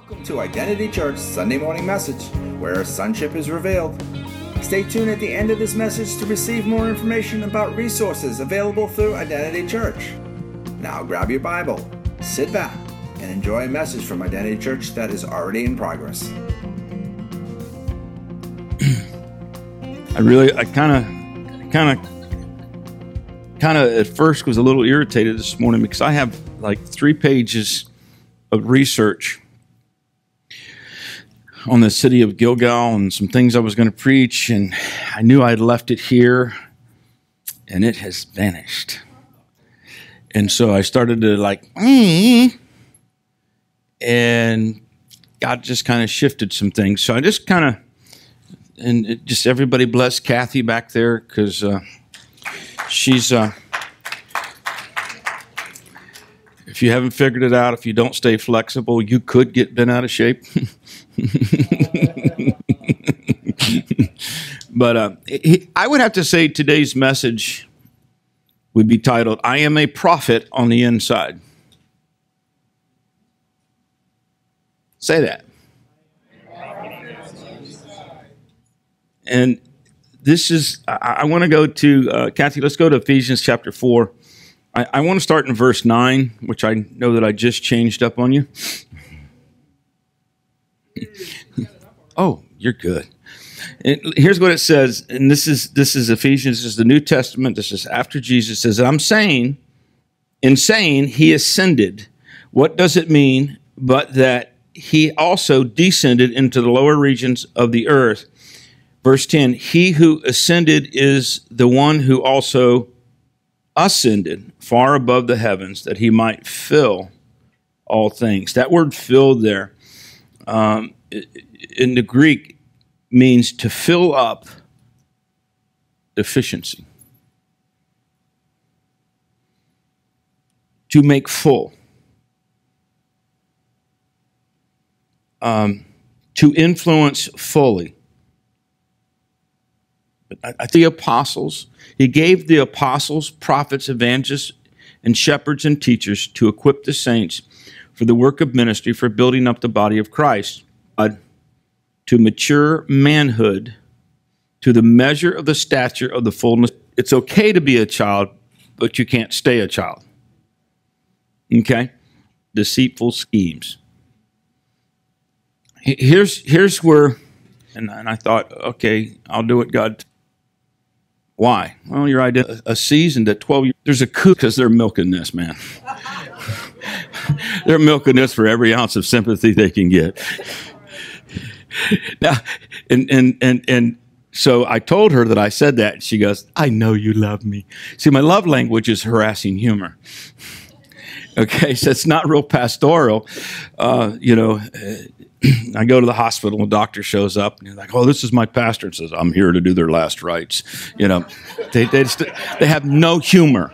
Welcome to Identity Church Sunday Morning Message, where sonship is revealed. Stay tuned at the end of this message to receive more information about resources available through Identity Church. Now grab your Bible, sit back, and enjoy a message from Identity Church that is already in progress. I kind of at first was a little irritated this morning because I have like 3 pages of research on the city of Gilgal and some things I was going to preach, and I knew I'd left it here, and it has vanished. And so I started to and God just kind of shifted some things. So I just kind of, and just everybody bless Kathy back there, because she's, if you haven't figured it out, if you don't stay flexible, you could get bent out of shape. But I would have to say today's message would be titled, I am a prophet on the inside. Say that. And this is, I want to go to, Kathy, let's go to Ephesians chapter 4. I want to start in verse 9, which I know that I just changed up on you. Oh, you're good. And here's what it says, and this is Ephesians, this is the New Testament, this is after Jesus says, I'm saying, in saying he ascended, what does it mean but that he also descended into the lower regions of the earth? Verse 10, he who ascended is the one who also ascended far above the heavens that he might fill all things. That word filled there in the Greek means to fill up deficiency, to make full, to influence fully. The apostles, he gave the apostles, prophets, evangelists, and shepherds and teachers to equip the saints for the work of ministry, for building up the body of Christ, to mature manhood, to the measure of the stature of the fullness. It's okay to be a child, but you can't stay a child. Okay? Deceitful schemes. Here's where, and I thought, okay, I'll do what God. Why? Well, you're a season that 12 years, there's a coup because they're milking this, man. They're milking this for every ounce of sympathy they can get. Now, and so I told her that I said that, and she goes, I know you love me. See, my love language is harassing humor. Okay, so it's not real pastoral. I go to the hospital, and the doctor shows up, and he's like, oh, this is my pastor, and says, I'm here to do their last rites. They have no humor.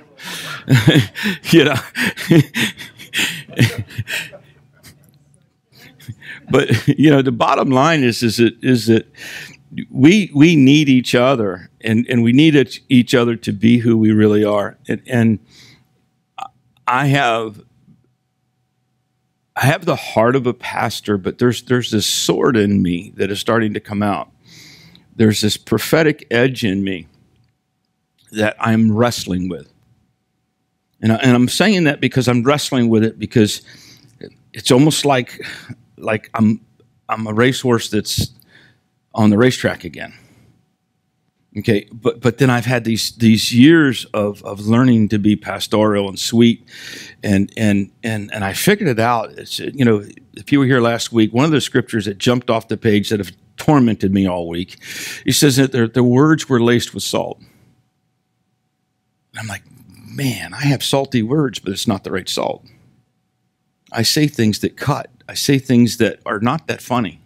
But, the bottom line is that we need each other, and we need each other to be who we really are. And I have the heart of a pastor, but there's this sword in me that is starting to come out. There's this prophetic edge in me that I'm wrestling with. And I'm saying that because I'm wrestling with it, because it's almost like I'm a racehorse that's on the racetrack again. Okay, but then I've had these years of learning to be pastoral and sweet, and I figured it out. It's, if you were here last week, one of the scriptures that jumped off the page that have tormented me all week, he says that the words were laced with salt. And I'm like, man, I have salty words, but it's not the right salt. I say things that cut. I say things that are not that funny.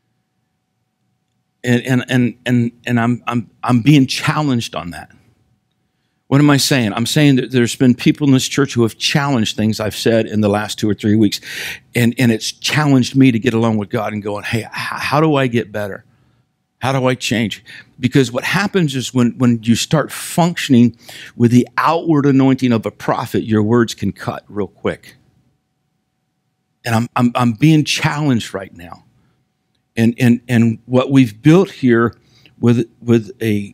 And I'm being challenged on that. What am I saying? I'm saying that there's been people in this church who have challenged things I've said in the last 2 or 3 weeks, and it's challenged me to get along with God and going, hey, how do I get better? How do I change? Because what happens is when you start functioning with the outward anointing of a prophet, your words can cut real quick. And I'm being challenged right now. And what we've built here with a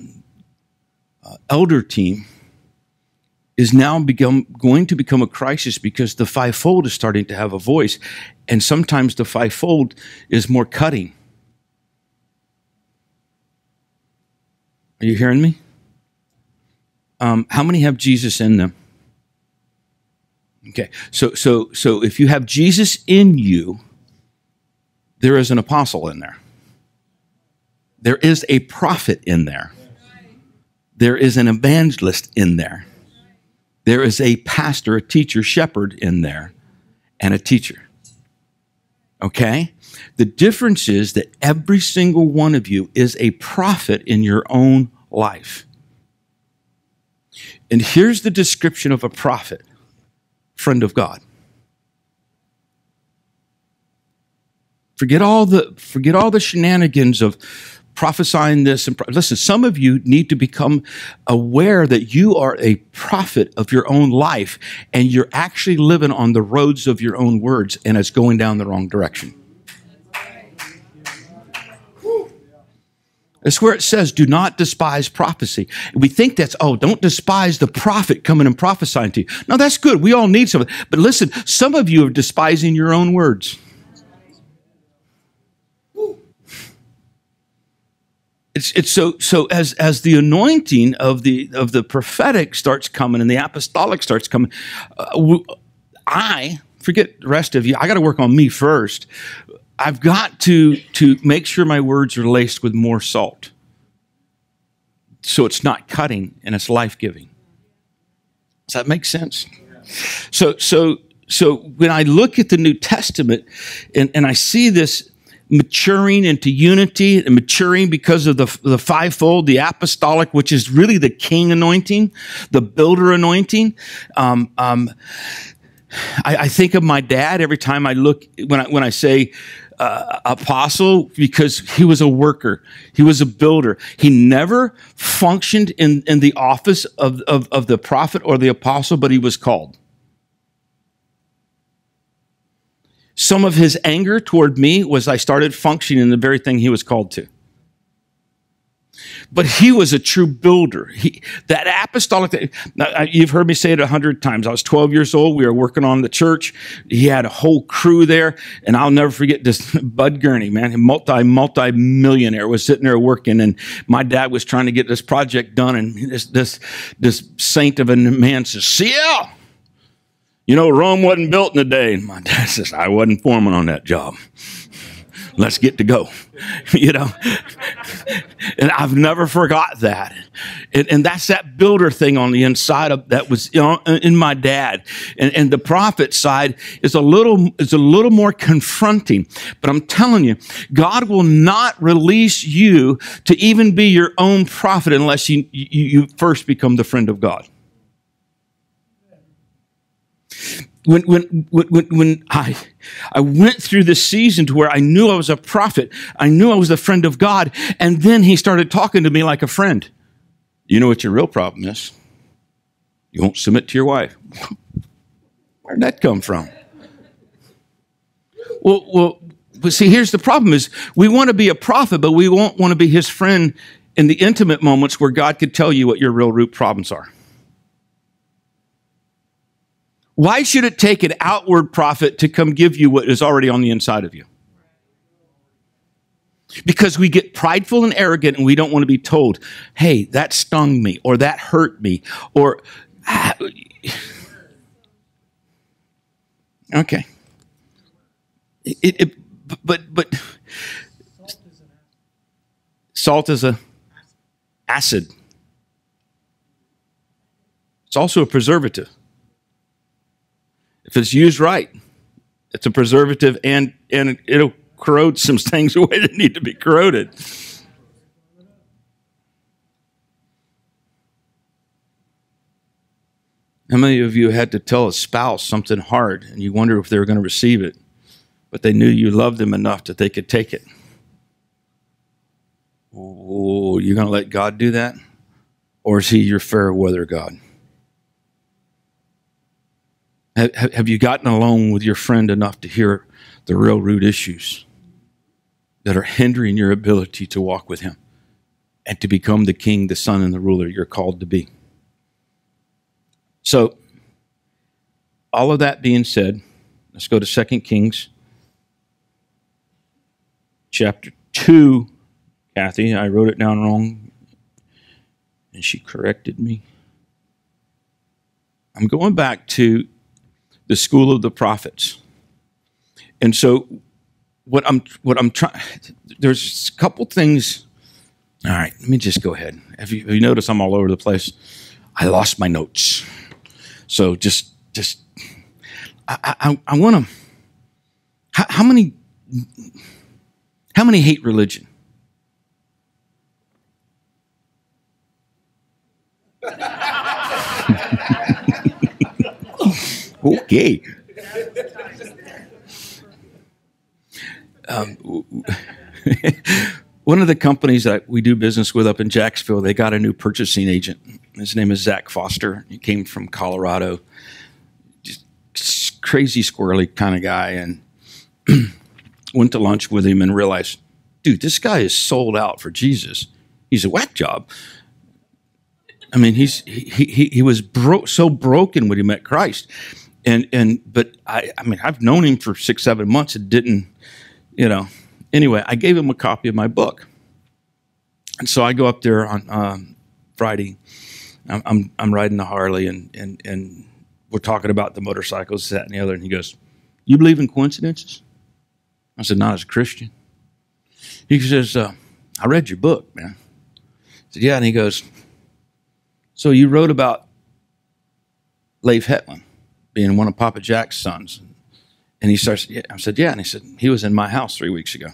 elder team is now going to become a crisis, because the fivefold is starting to have a voice, and sometimes the fivefold is more cutting. Are you hearing me? How many have Jesus in them? Okay, so if you have Jesus in you, there is an apostle in there. There is a prophet in there. There is an evangelist in there. There is a pastor, a teacher, shepherd in there, and a teacher. Okay? The difference is that every single one of you is a prophet in your own life. And here's the description of a prophet: friend of God. Forget all the shenanigans of prophesying this. And listen, some of you need to become aware that you are a prophet of your own life, and you're actually living on the roads of your own words, and it's going down the wrong direction. That's where it says, do not despise prophecy. We think that's, don't despise the prophet coming and prophesying to you. No, that's good. We all need something. But listen, some of you are despising your own words. It's so as the anointing of the prophetic starts coming and the apostolic starts coming, I forget the rest of you. I got to work on me first. I've got to make sure my words are laced with more salt, so it's not cutting and it's life-giving. Does that make sense? So when I look at the New Testament and I see this maturing into unity and maturing because of the fivefold, the apostolic, which is really the king anointing, the builder anointing. I think of my dad every time I look, when I say apostle, because he was a worker. He was a builder. He never functioned in the office of the prophet or the apostle, but he was called. Some of his anger toward me was I started functioning in the very thing he was called to. But he was a true builder. That apostolic, you've heard me say it 100 times. I was 12 years old. We were working on the church. He had a whole crew there. And I'll never forget this Bud Gurney, man, multi-millionaire, was sitting there working. And my dad was trying to get this project done. And this saint of a man says, CL, Rome wasn't built in a day. And my dad says, I wasn't foreman on that job. Let's get to go, And I've never forgot that. And that's that builder thing on the inside of that was in my dad. And the prophet side is a little more confronting. But I'm telling you, God will not release you to even be your own prophet unless you first become the friend of God. When I went through this season to where I knew I was a prophet, I knew I was the friend of God, and then he started talking to me like a friend. You know what your real problem is? You won't submit to your wife. Where'd that come from? Well, but see, here's the problem is we want to be a prophet, but we won't want to be his friend in the intimate moments where God could tell you what your real root problems are. Why should it take an outward prophet to come give you what is already on the inside of you? Because we get prideful and arrogant and we don't want to be told, hey, that stung me or that hurt me or... Okay. But salt is an acid. It's also a preservative. If it's used right, it's a preservative and it'll corrode some things away that need to be corroded. How many of you had to tell a spouse something hard and you wonder if they were going to receive it, but they knew you loved them enough that they could take it? Oh, you're going to let God do that? Or is he your fair weather God? Have you gotten alone with your friend enough to hear the real root issues that are hindering your ability to walk with him and to become the king, the son, and the ruler you're called to be? So, all of that being said, let's go to 2 Kings chapter 2. Kathy, I wrote it down wrong, and she corrected me. I'm going back to the school of the prophets. And so what I'm trying, there's a couple things. All right, let me just go ahead. Have you noticed I'm all over the place? I lost my notes. So just I want to, how many hate religion? Okay. One of the companies that we do business with up in Jacksonville, they got a new purchasing agent. His name is Zach Foster. He came from Colorado. Just crazy, squirrely kind of guy. And went to lunch with him and realized, dude, this guy is sold out for Jesus. He's a whack job. I mean, he was so broken when he met Christ. But I've known him for 6-7 months and didn't, Anyway, I gave him a copy of my book. And so I go up there on Friday. I'm riding the Harley and we're talking about the motorcycles, that and the other. And he goes, "You believe in coincidences?" I said, "Not as a Christian." He says, "I read your book, man." I said, "Yeah." And he goes, "So you wrote about Leif Hetland being one of Papa Jack's sons?" And he starts, yeah. I said, "Yeah." And he said, "He was in my house 3 weeks ago."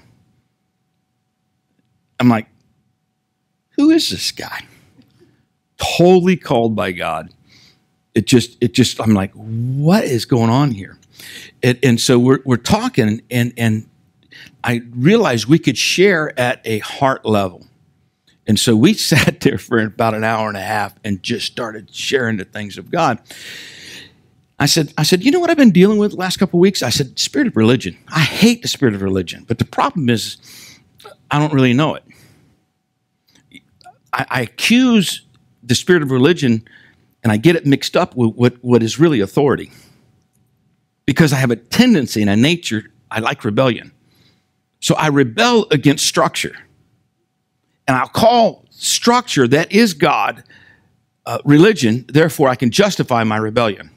I'm like, who is this guy? Totally called by God. It just, I'm like, what is going on here? And so we're talking, and I realized we could share at a heart level. And so we sat there for about an hour and a half and just started sharing the things of God. I said, "You know what I've been dealing with the last couple of weeks?" I said, "Spirit of religion. I hate the spirit of religion, but the problem is I don't really know it. I accuse the spirit of religion, and I get it mixed up with what is really authority. Because I have a tendency and a nature, I like rebellion. So I rebel against structure. And I'll call structure that is God religion, therefore I can justify my rebellion."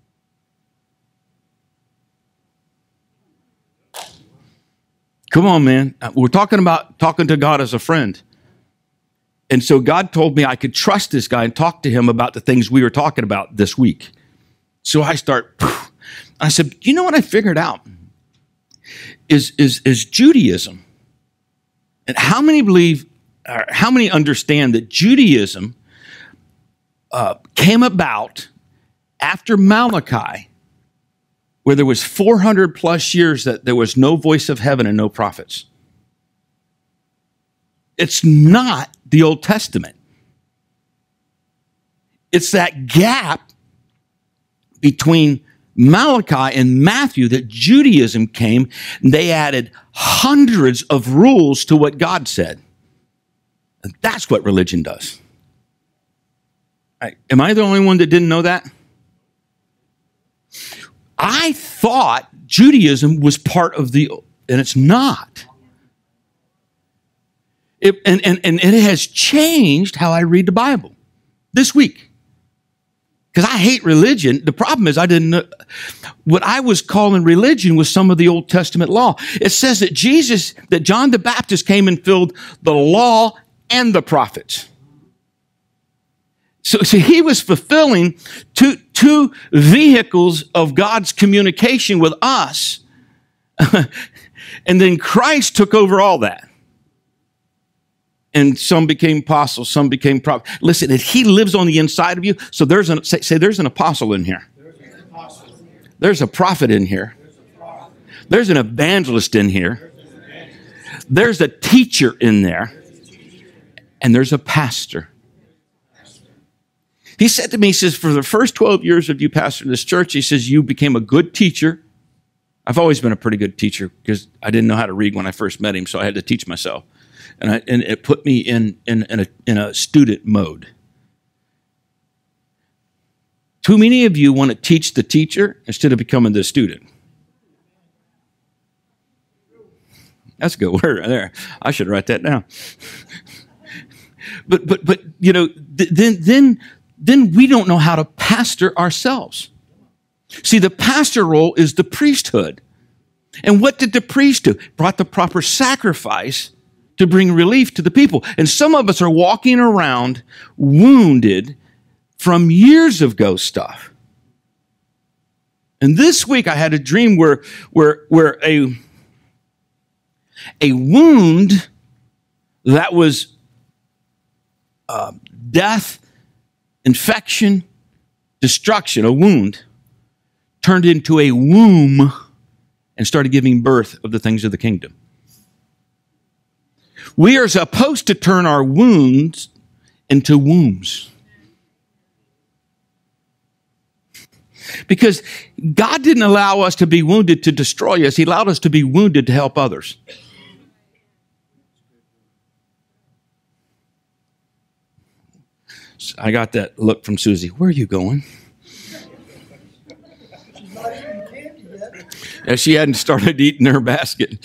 Come on, man. We're talking about talking to God as a friend. And so God told me I could trust this guy and talk to him about the things we were talking about this week. So I said, "You know what I figured out is Judaism." And how many understand that Judaism came about after Malachi, where there was 400 plus years that there was no voice of heaven and no prophets? It's not the Old Testament. It's that gap between Malachi and Matthew that Judaism came, and they added hundreds of rules to what God said. And that's what religion does. Am I the only one that didn't know that? I thought Judaism was part of and it's not. And it has changed how I read the Bible this week. Because I hate religion. The problem is I didn't know. What I was calling religion was some of the Old Testament law. It says that John the Baptist came and filled the law and the prophets. So he was fulfilling two vehicles of God's communication with us. And then Christ took over all that. And some became apostles, some became prophets. Listen, if he lives on the inside of you, so there's an apostle in here. There's a prophet in here. There's an evangelist in here. There's a teacher in there. And there's a pastor. He said to me, he says, for the first 12 years of you pastoring this church, he says, you became a good teacher. I've always been a pretty good teacher because I didn't know how to read when I first met him, so I had to teach myself. And it put me in a student mode. Too many of you want to teach the teacher instead of becoming the student. That's a good word right there. I should write that down. But you know, then we don't know how to pastor ourselves. See, the pastor role is the priesthood. And what did the priest do? Brought the proper sacrifice to bring relief to the people. And some of us are walking around wounded from years ago stuff. And this week I had a dream where a wound that was death, infection, destruction, a wound, turned into a womb and started giving birth of the things of the kingdom. We are supposed to turn our wounds into wombs. Because God didn't allow us to be wounded to destroy us. He allowed us to be wounded to help others. I got that look from Susie. Where are you going? And she hadn't started eating her basket.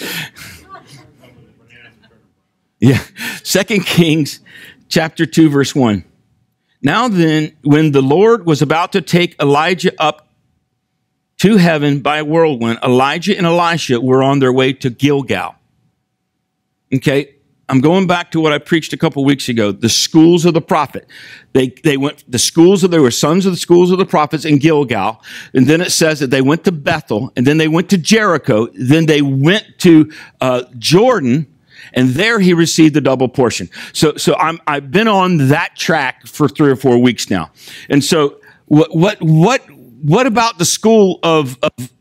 Yeah. 2 Kings chapter 2, verse 1. Now then, when the Lord was about to take Elijah up to heaven by a whirlwind, Elijah and Elisha were on their way to Gilgal. Okay, I'm going back to what I preached a couple weeks ago, the schools of the prophet. They went, there were sons of the schools of the prophets in Gilgal. And then it says that they went to Bethel, and then they went to Jericho. Then they went to Jordan, and there he received the double portion. So I've been on that track for 3 or 4 weeks now. And so what about the school of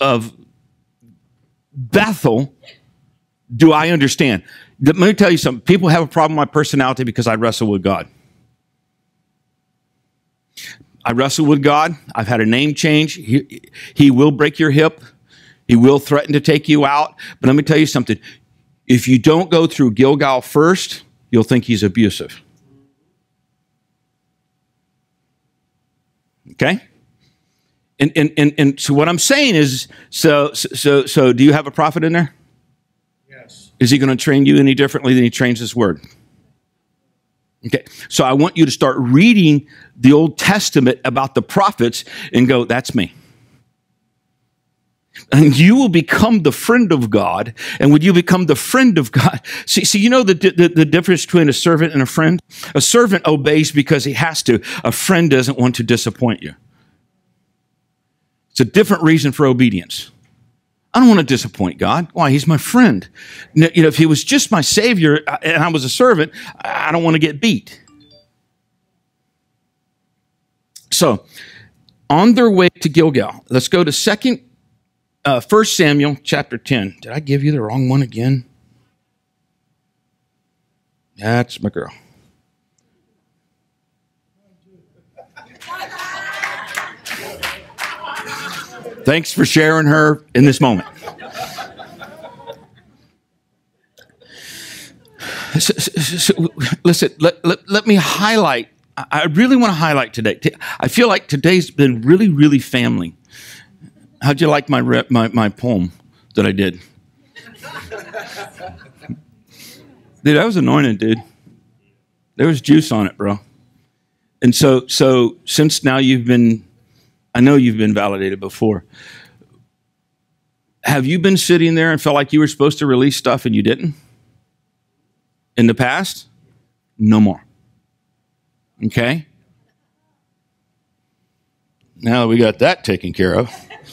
Bethel do I understand? Let me tell you something. People have a problem with my personality because I wrestle with God. I wrestle with God. I've had a name change. He will break your hip. He will threaten to take you out. But let me tell you something. If you don't go through Gilgal first, you'll think he's abusive. Okay? And so what I'm saying is, so do you have a prophet in there? Yes. Is he going to train you any differently than he trains his word? Okay. So I want you to start reading the Old Testament about the prophets and go, that's me. And you will become the friend of God. And when you become the friend of God, see, you know the difference between a servant and a friend? A servant obeys because he has to. A friend doesn't want to disappoint you. It's a different reason for obedience. I don't want to disappoint God. Why? He's my friend. You know, if he was just my savior and I was a servant, I don't want to get beat. So, on their way to Gilgal, let's go to 1 Samuel chapter 10. Did I give you the wrong one again? That's my girl. Thanks for sharing her in this moment. So, listen, let me highlight. I really want to highlight today. I feel like today's been really, really family. How'd you like my poem that I did? Dude, that was anointed, dude. There was juice on it, bro. And so since now I know you've been validated before. Have you been sitting there and felt like you were supposed to release stuff and you didn't? In the past? No more. Okay? Now that we got that taken care of.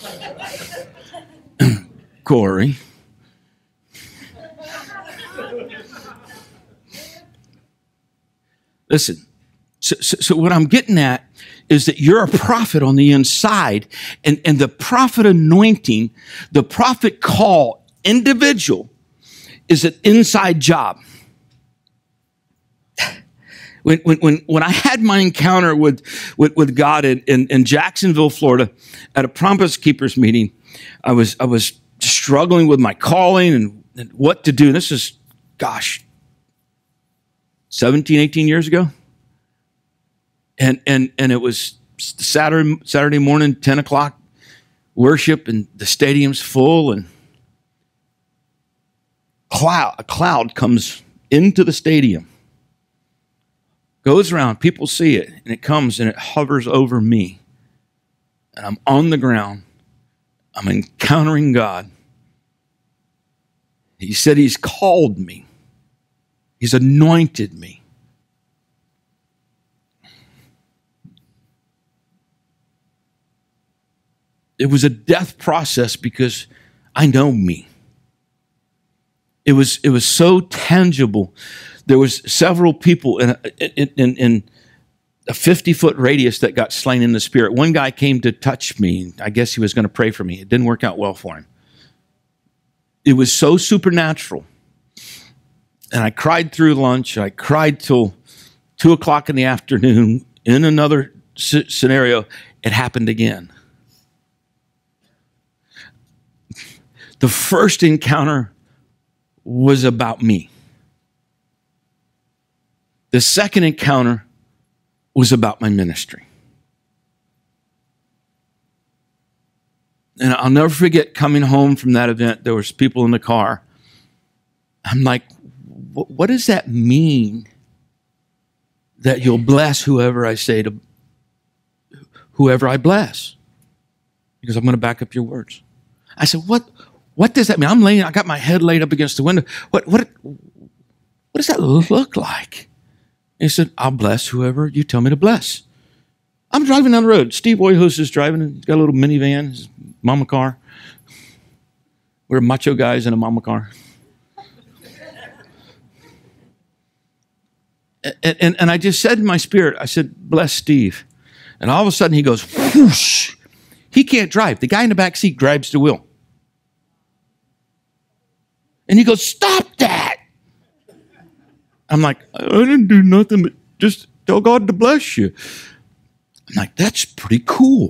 Corey. Listen, so what I'm getting at is that you're a prophet on the inside, and the prophet anointing, the prophet call, individual, is an inside job. When I had my encounter with God in Jacksonville, Florida, at a Promise Keepers meeting, I was struggling with my calling and what to do. This is, 17, 18 years ago. And it was Saturday morning, 10 o'clock worship, and the stadium's full, and a cloud comes into the stadium, goes around, people see it, and it comes and it hovers over me. And I'm on the ground. I'm encountering God. He said he's called me. He's anointed me. It was a death process because I know me. It was so tangible. There was several people in a 50-foot radius that got slain in the spirit. One guy came to touch me. I guess he was going to pray for me. It didn't work out well for him. It was so supernatural. And I cried through lunch. I cried till 2 o'clock in the afternoon. In another scenario, it happened again. The first encounter was about me. The second encounter was about my ministry. And I'll never forget coming home from that event. There was people in the car. I'm like, what does that mean? That you'll bless whoever I say to, whoever I bless? Because I'm going to back up your words. I said, what does that mean? I got my head laid up against the window. What does that look like? And he said, I'll bless whoever you tell me to bless. I'm driving down the road. Steve Oyhus is driving. He's got a little minivan, his mama car. We're macho guys in a mama car. And I just said in my spirit, I said, bless Steve. And all of a sudden he goes, whoosh. He can't drive. The guy in the back seat grabs the wheel. And he goes, stop that. I'm like, I didn't do nothing but just tell God to bless you. I'm like, that's pretty cool.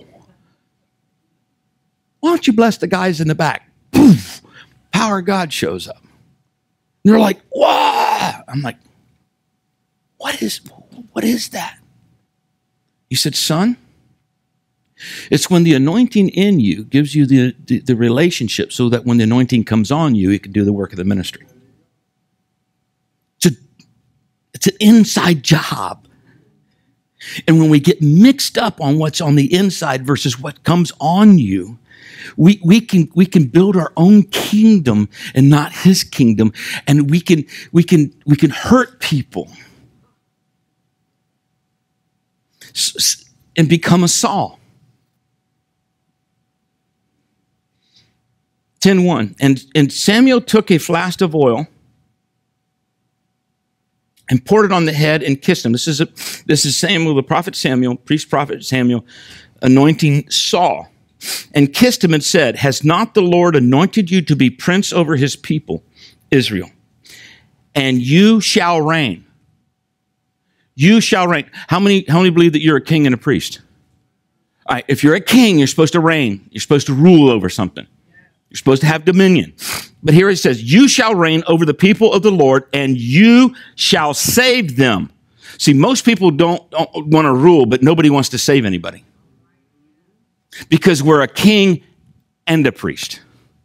Why don't you bless the guys in the back? Poof, power of God shows up. And they're like, wow. I'm like, what is that? He said, son, it's when the anointing in you gives you the relationship so that when the anointing comes on you, you can do the work of the ministry. It's an inside job. And when we get mixed up on what's on the inside versus what comes on you, we can build our own kingdom and not his kingdom. And we can hurt people and become a Saul. 10:1. And Samuel took a flask of oil and poured it on the head and kissed him. This is Samuel, the prophet Samuel, priest prophet Samuel, anointing Saul, and kissed him and said, has not the Lord anointed you to be prince over his people, Israel? And you shall reign. You shall reign. How many believe that you're a king and a priest? All right, if you're a king, you're supposed to reign. You're supposed to rule over something. You're supposed to have dominion. But here it says, you shall reign over the people of the Lord, and you shall save them. See, most people don't want to rule, but nobody wants to save anybody. Because we're a king and a priest.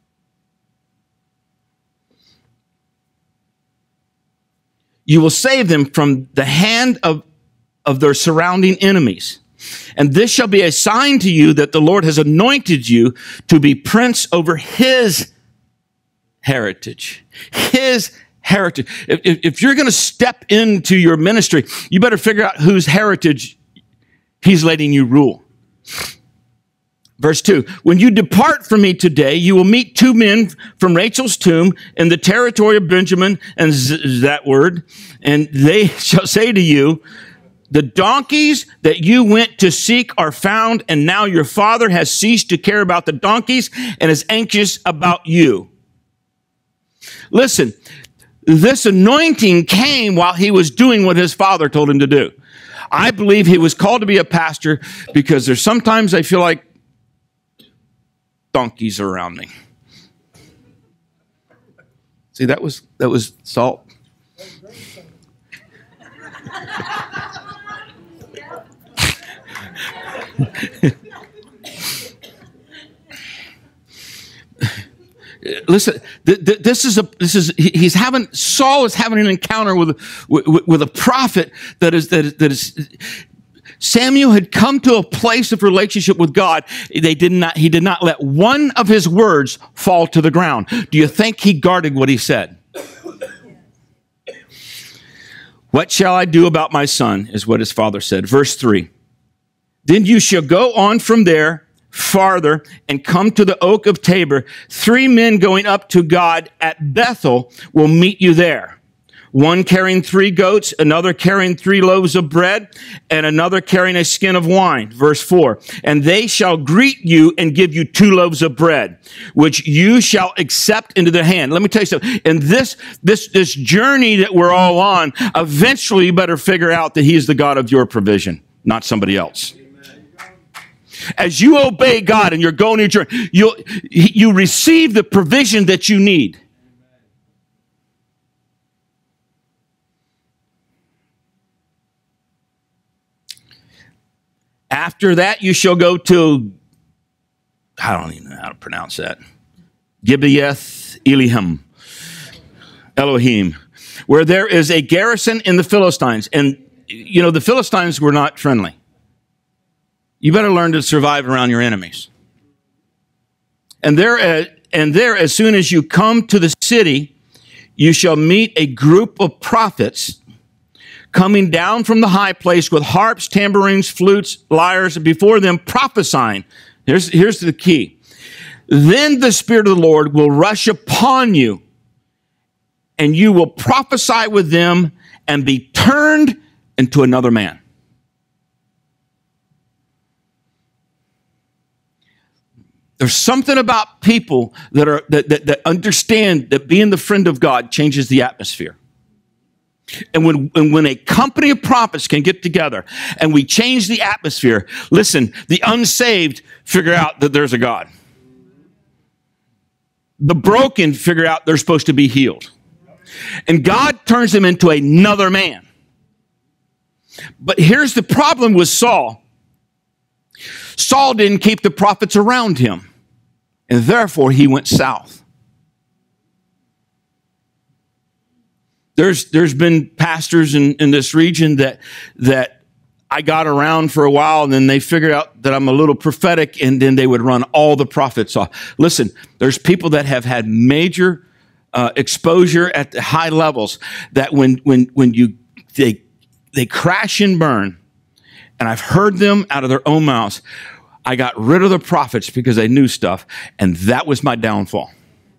You will save them from the hand of their surrounding enemies. And this shall be a sign to you that the Lord has anointed you to be prince over his heritage. His heritage. If you're going to step into your ministry, you better figure out whose heritage he's letting you rule. Verse 2, when you depart from me today, you will meet 2 men from Rachel's tomb in the territory of Benjamin, and is that word, and they shall say to you, the donkeys that you went to seek are found, and now your father has ceased to care about the donkeys and is anxious about you. Listen, this anointing came while he was doing what his father told him to do. I believe he was called to be a pastor because there's sometimes I feel like donkeys are around me. See, that was salt. Listen, Saul is having an encounter with a prophet that is. Samuel had come to a place of relationship with God. He did not let one of his words fall to the ground. Do you think he guarded what he said? What shall I do about my son, is what his father said. Verse 3. Then you shall go on from there farther and come to the oak of Tabor. 3 men going up to God at Bethel will meet you there. One carrying 3 goats, another carrying 3 loaves of bread, and another carrying a skin of wine. Verse 4. And they shall greet you and give you 2 loaves of bread, which you shall accept into their hand. Let me tell you something. In this journey that we're all on, eventually you better figure out that he's the God of your provision, not somebody else. As you obey God and you're going to your journey, you receive the provision that you need. After that, you shall go to, I don't even know how to pronounce that, Gibeath Elohim, where there is a garrison in the Philistines. And, you know, the Philistines were not friendly. You better learn to survive around your enemies. And there, as soon as you come to the city, you shall meet a group of prophets coming down from the high place with harps, tambourines, flutes, lyres, and before them prophesying. Here's the key. Then the Spirit of the Lord will rush upon you, and you will prophesy with them and be turned into another man. There's something about people that understand that being the friend of God changes the atmosphere. And when a company of prophets can get together and we change the atmosphere, listen, the unsaved figure out that there's a God. The broken figure out they're supposed to be healed. And God turns them into another man. But here's the problem with Saul. Saul didn't keep the prophets around him, and therefore he went south. There's been pastors in this region that I got around for a while, and then they figured out that I'm a little prophetic, and then they would run all the prophets off. Listen, there's people that have had major exposure at the high levels that when they crash and burn, and I've heard them out of their own mouths. I got rid of the prophets because they knew stuff, and that was my downfall.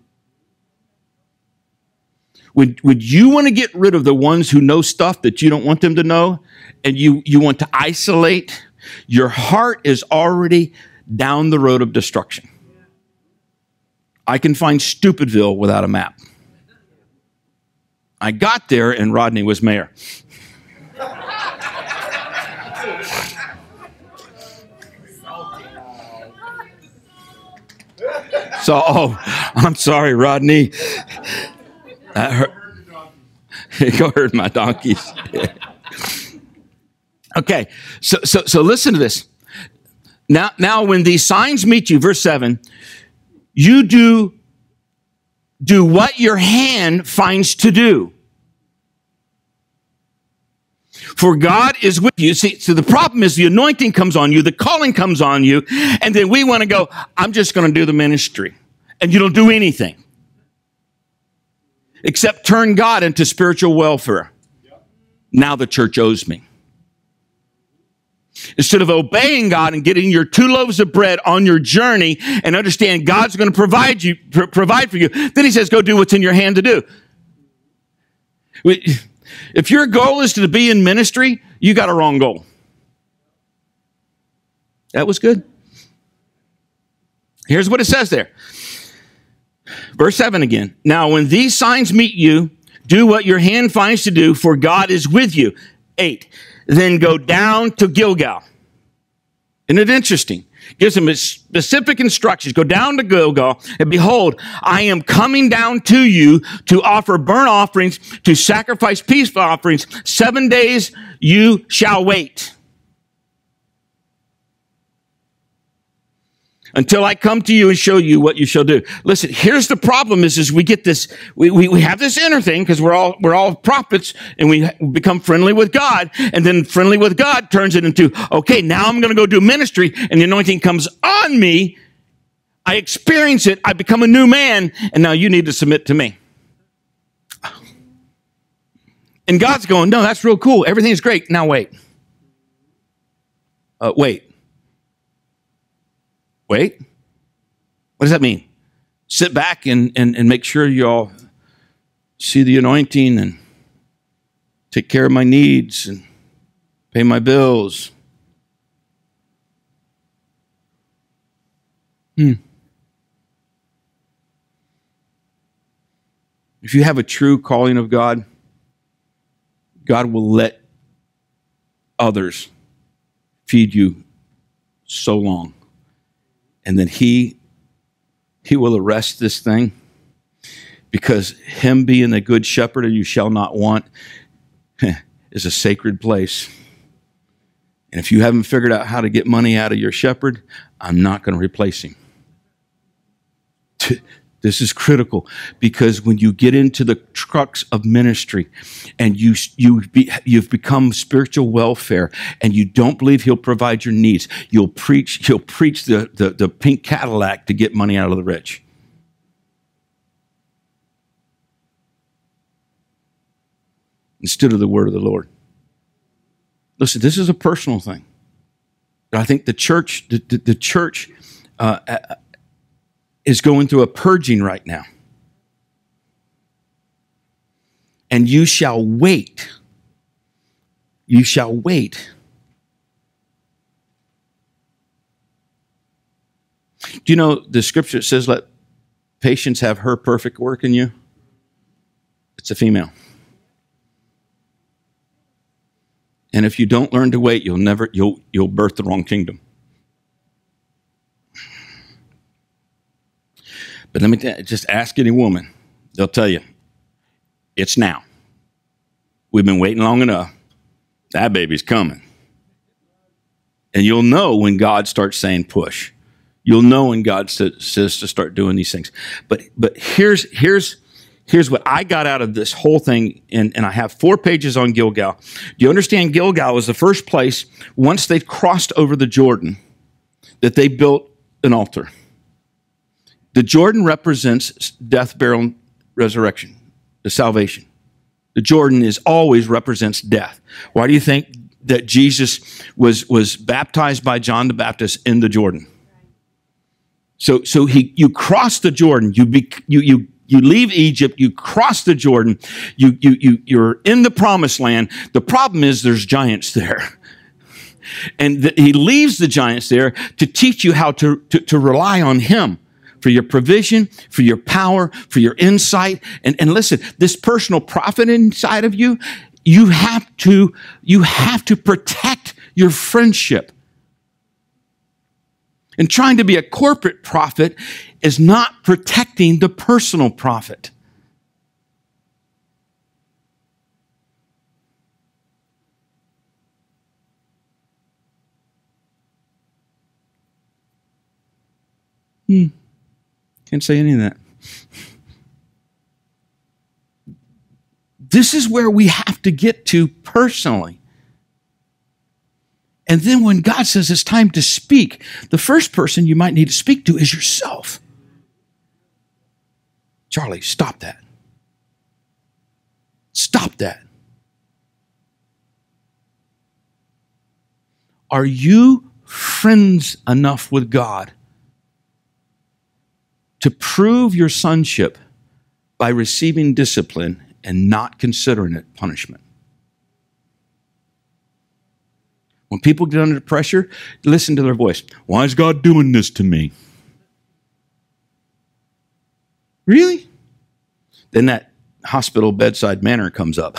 Would you want to get rid of the ones who know stuff that you don't want them to know, and you want to isolate? Your heart is already down the road of destruction. I can find Stupidville without a map. I got there, and Rodney was mayor. So, I'm sorry, Rodney. That hurt. Go herd my donkeys. Okay, so listen to this. Now, when these signs meet you, verse 7, you do what your hand finds to do. For God is with you. See, so the problem is the anointing comes on you, the calling comes on you, and then we want to go, I'm just going to do the ministry. And you don't do anything except turn God into spiritual welfare. Now the church owes me. Instead of obeying God and getting your 2 loaves of bread on your journey and understand God's going to provide for you, then he says, go do what's in your hand to do. If your goal is to be in ministry, you got a wrong goal. That was good. Here's what it says there. Verse 7 again. Now, when these signs meet you, Do what your hand finds to do, for God is with you. 8, then go down to Gilgal. Isn't it interesting? Gives them specific instructions. Go down to Gilgal, and behold, I am coming down to you to offer burnt offerings, to sacrifice peace offerings. 7 days you shall wait until I come to you and show you what you shall do. Listen, here's the problem is we get this, we have this inner thing because we're all prophets and we become friendly with God, and then friendly with God turns it into, okay, now I'm going to go do ministry, and the anointing comes on me. I experience it. I become a new man, and now you need to submit to me. And God's going, no, that's real cool. Everything's great. Now wait. Wait. What does that mean? Sit back and make sure you all see the anointing and take care of my needs and pay my bills. If you have a true calling of God, God will let others feed you so long. And then he will arrest this thing, because him being the good shepherd, you shall not want, is a sacred place. And if you haven't figured out how to get money out of your shepherd, I'm not going to replace him. This is critical, because when you get into the crux of ministry and you've become spiritual welfare and you don't believe he'll provide your needs, he'll preach the pink Cadillac to get money out of the rich. Instead of the word of the Lord. Listen, this is a personal thing. I think the church is going through a purging right now. And you shall wait. You shall wait. Do you know the scripture says, let patience have her perfect work in you? It's a female. And if you don't learn to wait, you'll birth the wrong kingdom. But let me just ask any woman. They'll tell you, it's now. We've been waiting long enough. That baby's coming. And you'll know when God starts saying push. You'll know when God says to start doing these things. But here's what I got out of this whole thing, and I have 4 pages on Gilgal. Do you understand Gilgal was the first place, once they crossed over the Jordan, that they built an altar? The Jordan represents death, burial, and resurrection, the salvation. The Jordan always represents death. Why do you think that Jesus was baptized by John the Baptist in the Jordan? So you cross the Jordan, you leave Egypt, you cross the Jordan, you're in the promised land. The problem is there's giants there. And he leaves the giants there to teach you how to rely on him for your provision, for your power, for your insight. And listen, this personal prophet inside of you, you have to protect your friendship. And trying to be a corporate prophet is not protecting the personal prophet. Can't say any of that. This is where we have to get to personally. And then when God says it's time to speak, the first person you might need to speak to is yourself. Charlie, stop that. Stop that. Are you friends enough with God to prove your sonship by receiving discipline and not considering it punishment? When people get under pressure, listen to their voice. Why is God doing this to me? Really? Then hospital bedside manner comes up.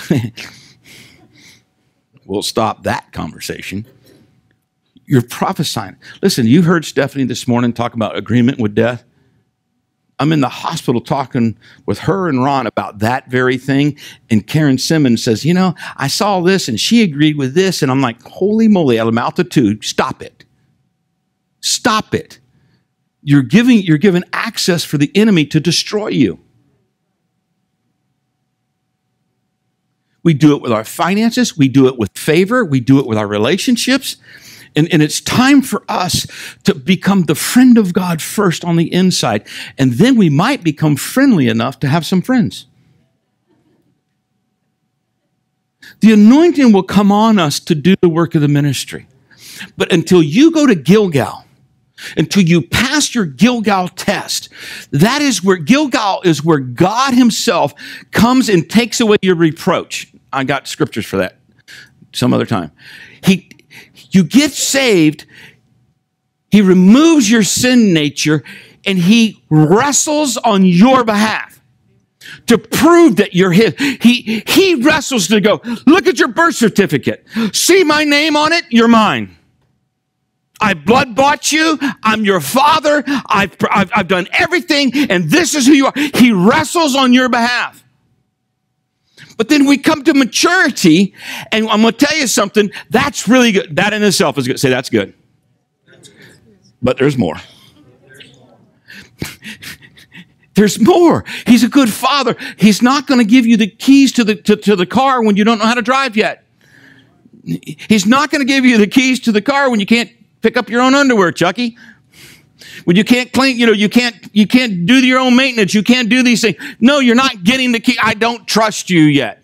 We'll stop that conversation. You're prophesying. Listen, you heard Stephanie this morning talk about agreement with death. I'm in the hospital talking with her and Ron about that very thing. And Karen Simmons says, I saw this and she agreed with this. And I'm like, holy moly, out of altitude, stop it. Stop it. You're giving access for the enemy to destroy you. We do it with our finances. We do it with favor. We do it with our relationships. And it's time for us to become the friend of God first on the inside. And then we might become friendly enough to have some friends. The anointing will come on us to do the work of the ministry. But until you go to Gilgal, until you pass your Gilgal test, that is where Gilgal is where God himself comes and takes away your reproach. I got scriptures for that some other time. You get saved, he removes your sin nature, and he wrestles on your behalf to prove that you're his. He wrestles to go, look at your birth certificate. See my name on it? You're mine. I blood bought you. I'm your father. I've done everything, and this is who you are. He wrestles on your behalf. But then we come to maturity, and I'm going to tell you something. That's really good. That in itself is good. Say, that's good. But there's more. There's more. He's a good father. He's not going to give you the keys to the car when you don't know how to drive yet. He's not going to give you the keys to the car when you can't pick up your own underwear, Chucky. When you can't clean, you can't do your own maintenance. You can't do these things. No, you're not getting the key. I don't trust you yet.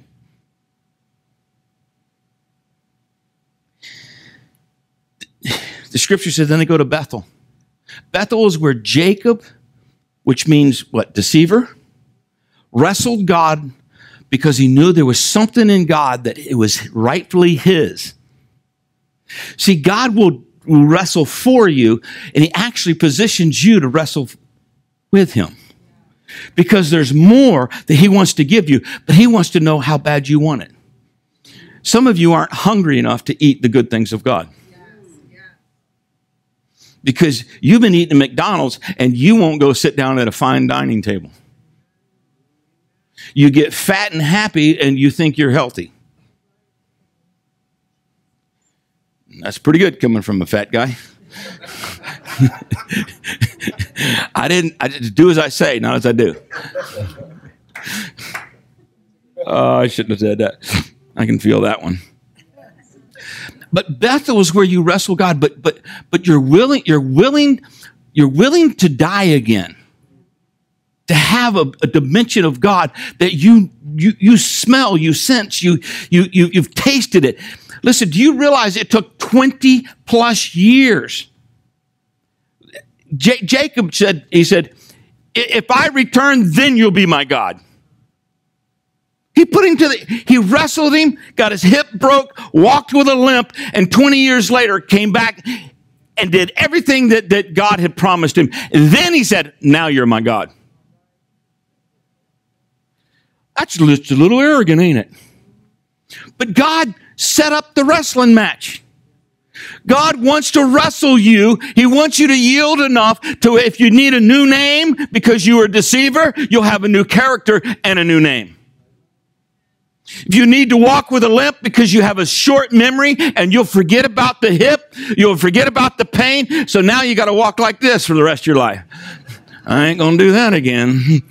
The scripture says, then they go to Bethel. Bethel is where Jacob, which means what? Deceiver, wrestled God because he knew there was something in God that it was rightfully his. See, God will wrestle for you, and he actually positions you to wrestle with him because there's more that he wants to give you, but he wants to know how bad you want it. Some of you aren't hungry enough to eat the good things of God because you've been eating McDonald's and you won't go sit down at a fine dining table. You get fat and happy and you think you're healthy. That's pretty good coming from a fat guy. I just do as I say, not as I do. I shouldn't have said that. I can feel that one. But Bethel is where you wrestle God, but you're willing to die again. To have a dimension of God that you smell, you sense, you've tasted it. Listen, do you realize it took 20 plus years? Jacob said, if I return, then you'll be my God. He wrestled him, got his hip broke, walked with a limp, and 20 years later came back and did everything that God had promised him. And then he said, now you're my God. That's just a little arrogant, ain't it? But God set up the wrestling match. God wants to wrestle you. He wants you to yield enough to, if you need a new name because you are a deceiver, you'll have a new character and a new name. If you need to walk with a limp because you have a short memory and you'll forget about the hip, you'll forget about the pain, so now you got to walk like this for the rest of your life. I ain't going to do that again.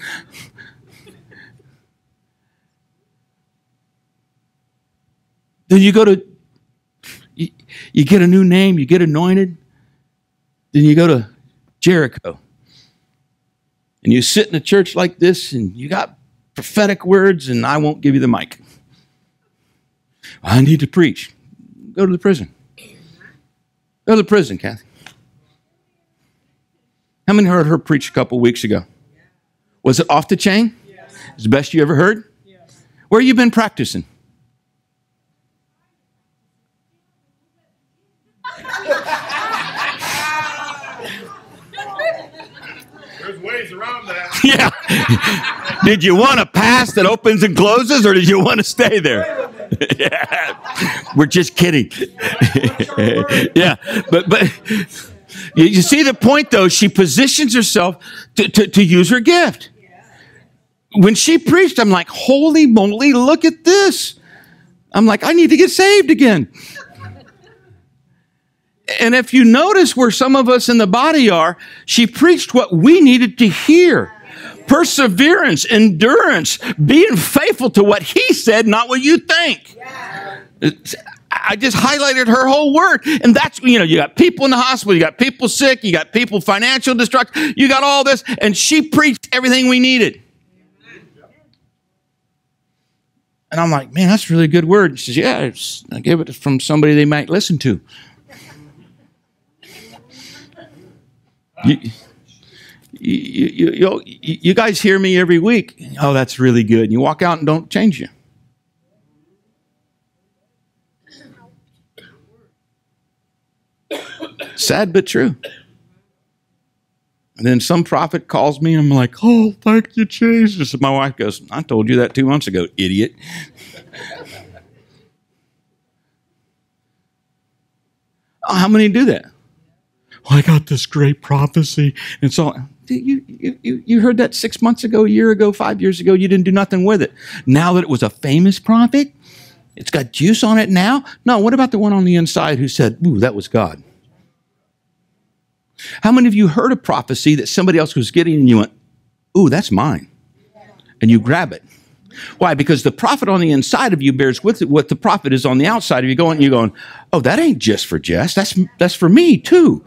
Then you get a new name, you get anointed. Then you go to Jericho. And you sit in a church like this and you got prophetic words and I won't give you the mic. I need to preach. Go to the prison. Go to the prison, Kathy. How many heard her preach a couple weeks ago? Was it off the chain? Yes. It's the best you ever heard? Yes. Where you been practicing? There's ways around that. Yeah. Did you want a pass that opens and closes, or did you want to stay there? Yeah. We're just kidding. Yeah. But you see the point, though. She positions herself to use her gift. When she preached, I'm like, holy moly, look at this. I'm like, I need to get saved again. And if you notice where some of us in the body are, she preached what we needed to hear. Perseverance, endurance, being faithful to what he said, not what you think. I just highlighted her whole word. And that's, you got people in the hospital, you got people sick, you got people financial destruction, you got all this. And she preached everything we needed. And I'm like, man, that's a really good word. She says, yeah, I gave it from somebody they might listen to. You guys hear me every week. Oh, that's really good. And you walk out and don't change you. Sad but true. And then some prophet calls me, and I'm like, oh, thank you, Jesus. And my wife goes, I told you that 2 months ago, idiot. Oh, how many do that? Well, I got this great prophecy. And so you heard that 6 months ago, a year ago, 5 years ago. You didn't do nothing with it. Now that it was a famous prophet, it's got juice on it now. No, what about the one on the inside who said, ooh, that was God? How many of you heard a prophecy that somebody else was getting and you went, ooh, that's mine? And you grab it. Why? Because the prophet on the inside of you bears with it what the prophet is on the outside of you. You're going, oh, that ain't just for Jess. That's for me too.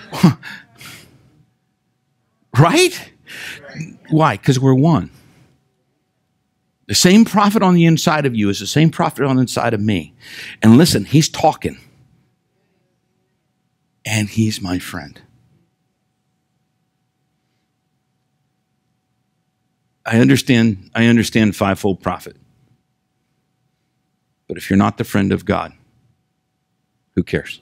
Right? Why? Because we're one. The same prophet on the inside of you is the same prophet on the inside of me. And listen, he's talking. And he's my friend. I understand fivefold prophet. But if you're not the friend of God, who cares?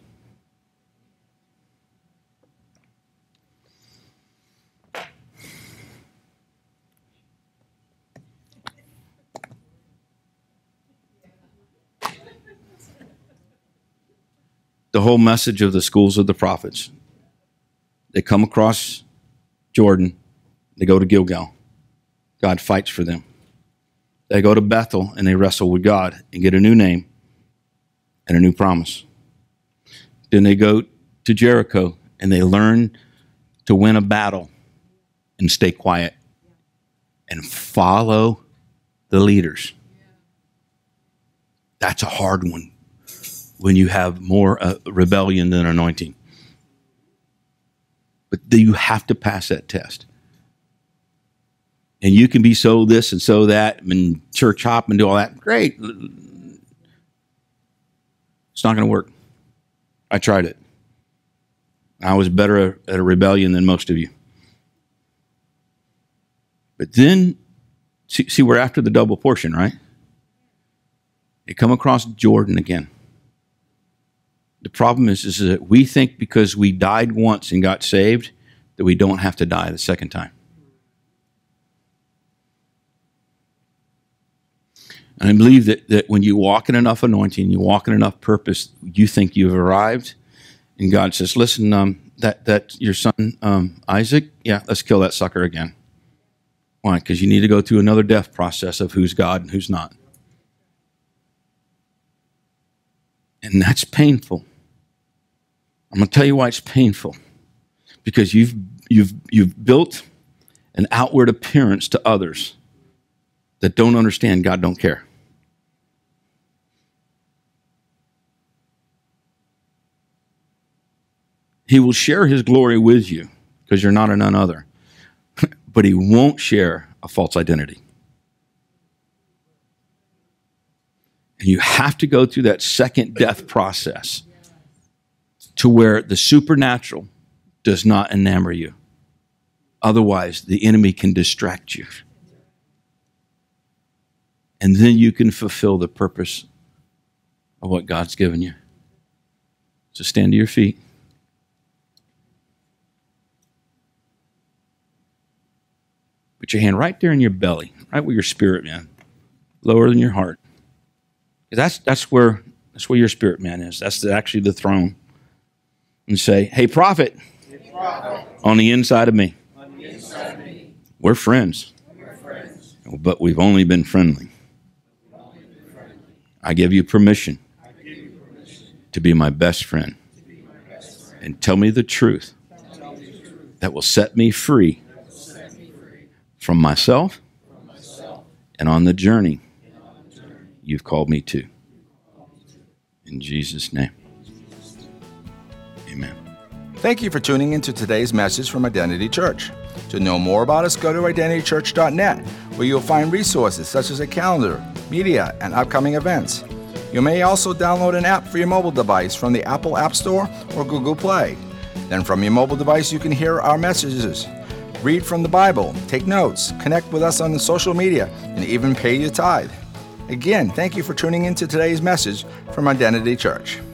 The whole message of the schools of the prophets. They come across Jordan. They go to Gilgal. God fights for them. They go to Bethel and they wrestle with God and get a new name and a new promise. Then they go to Jericho and they learn to win a battle and stay quiet and follow the leaders. That's a hard one when you have more rebellion than anointing. But you have to pass that test. And you can be so this and so that, and church hop and do all that. Great. It's not going to work. I tried it. I was better at a rebellion than most of you. But then, see, we're after the double portion, right? You come across Jordan again. The problem is that we think because we died once and got saved, that we don't have to die the second time. And I believe that when you walk in enough anointing, you walk in enough purpose, you think you've arrived. And God says, listen, that your son, Isaac, yeah, let's kill that sucker again. Why? Because you need to go through another death process of who's God and who's not. And that's painful. I'm going to tell you why it's painful. Because you've built an outward appearance to others that don't understand God don't care. He will share his glory with you because you're not a none other. But he won't share a false identity. And you have to go through that second death process to where the supernatural does not enamor you. Otherwise, the enemy can distract you. And then you can fulfill the purpose of what God's given you. So stand to your feet. Put your hand right there in your belly, right where your spirit man, lower than your heart. That's where your spirit man is. That's actually the throne. And say, hey, prophet, on the inside of me. We're friends. But we've only been friendly. I give you permission to be my best friend and tell me the truth that will set me free from myself and on the journey you've called me to. In Jesus' name, amen. Thank you for tuning into today's message from Identity Church. To know more about us, go to identitychurch.net, where you'll find resources such as a calendar, media, and upcoming events. You may also download an app for your mobile device from the Apple App Store or Google Play. Then from your mobile device, you can hear our messages, read from the Bible, take notes, connect with us on the social media, and even pay your tithe. Again, thank you for tuning into today's message from Identity Church.